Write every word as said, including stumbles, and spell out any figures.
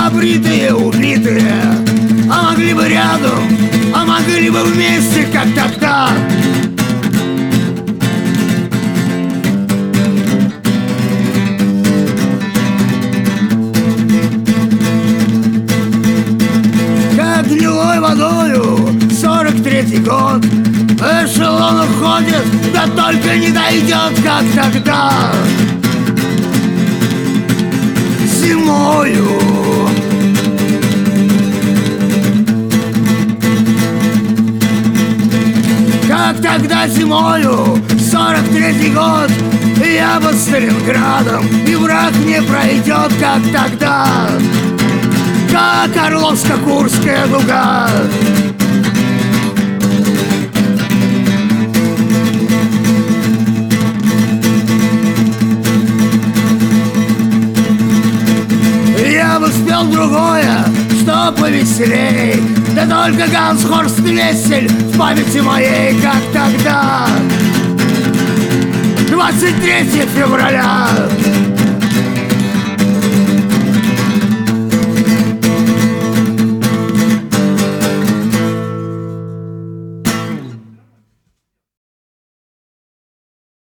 Обритые, убитые, а могли бы рядом, а могли бы вместе, как тогда. Как гнилой водою сорок третий год эшелон уходит, да только не дойдет, как тогда. Зимою как тогда зимою, сорок третий год, я под Сталинградом, и враг не пройдет, как тогда, как Орловско-Курская дуга. Я бы спел другое, что повеселей, да только Ганс-Хорст Вессель в памяти моей, как тогда, двадцать третьего февраля.